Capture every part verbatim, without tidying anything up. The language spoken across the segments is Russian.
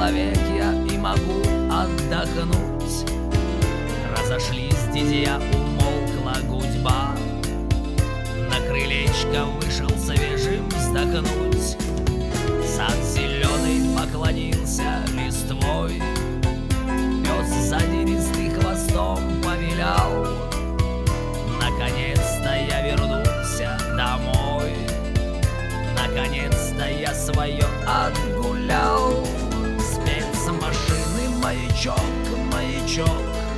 человек я и могу отдохнуть. Разошлись дидья, умолкла гудьба. На крылечко вышел свежим вздохнуть. Сад зеленый поклонился листвой. Пес задиристый хвостом повилял. Наконец-то я вернулся домой. Наконец-то я свое отгулял. Спецмашины маячок, маячок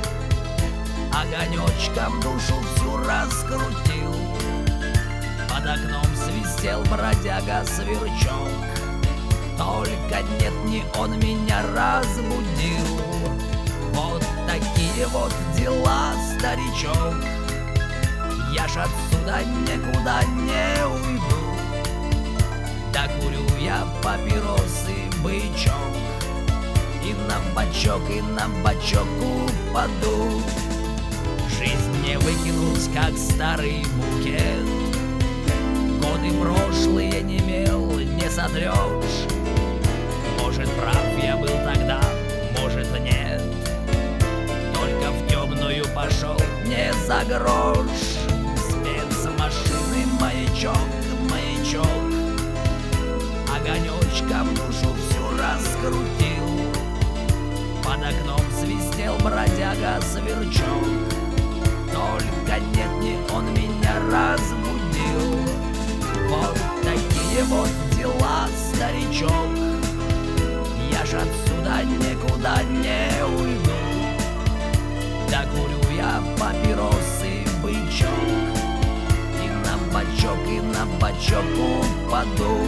огонечком душу всю раскрутил. Под окном свистел бродяга-сверчок. Только нет, не он меня разбудил. Вот такие вот дела, старичок. Я ж отсюда никуда не уйду. Докурю я папиросы, бычок. И на бочок, и на бочок упаду. Жизнь не выкинуть, как старый букет. Годы прошлые не мел, не сотрешь. Может, прав я был тогда, может, нет. Только в темную пошел не за грош. Спецмашины маячок, маячок огонечком душу всю раскрутил. Под окном свистел бродяга-сверчок. Только нет, не он меня разбудил. Вот такие вот дела, старичок. Я ж отсюда никуда не уйду. Докурю я папиросы, бычок. И на бочок, и на бочок упаду.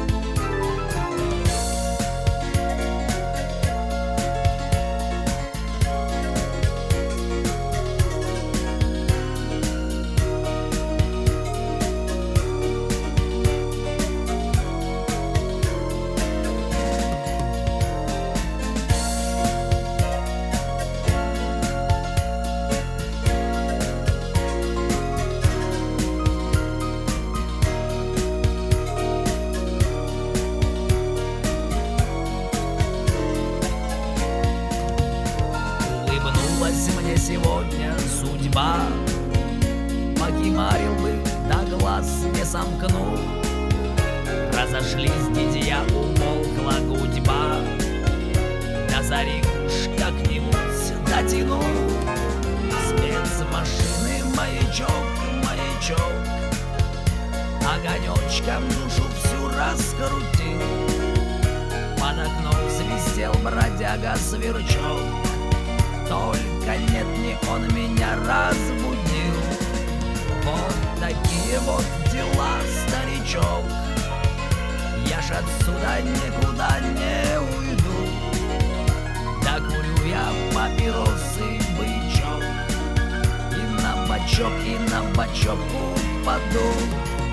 Мне сегодня судьба. Покимарил бы, да глаз не сомкнул. Разошлись дидья, умолкла гудьба. До зари уж как-нибудь дотяну. Спецмашины маячок, маячок огонечком душу всю раскрутил. Под окном свистел бродяга-сверчок. Только нет, не он меня разбудил. Вот такие вот дела, старичок. Я ж отсюда никуда не уйду. Докурю я папиросы, бычок. И на бочок, и на бочок упаду.